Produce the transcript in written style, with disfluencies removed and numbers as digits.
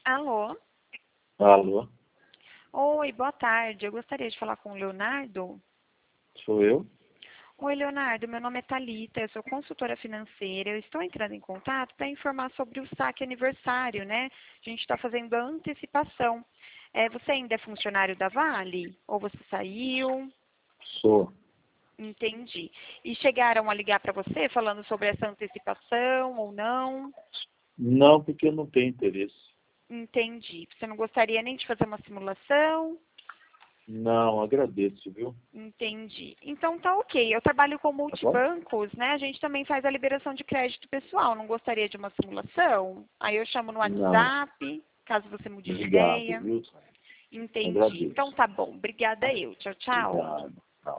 Alô? Alô, Oi, boa tarde. Eu gostaria de falar com o Leonardo. sou eu? Oi, Leonardo. Meu nome é Thalita, eu sou consultora financeira. Eu estou entrando em contato para informar sobre o saque aniversário, né? A gente está fazendo a antecipação. Você ainda é funcionário da Vale? Ou você saiu? Sou. Entendi. E chegaram a ligar para você falando sobre essa antecipação ou não? Não, porque eu não tenho interesse. Entendi. Você não gostaria nem de fazer uma simulação? Não, agradeço, viu? Entendi. Então tá ok. Eu trabalho com Tá bom? multibancos, né? A gente também faz a liberação de crédito pessoal. Não gostaria de uma simulação? Aí eu chamo no Não, WhatsApp, caso você mude de obrigado, ideia. viu? Entendi. Agradeço. Então tá bom. Obrigada eu. Tchau, tchau. Obrigado.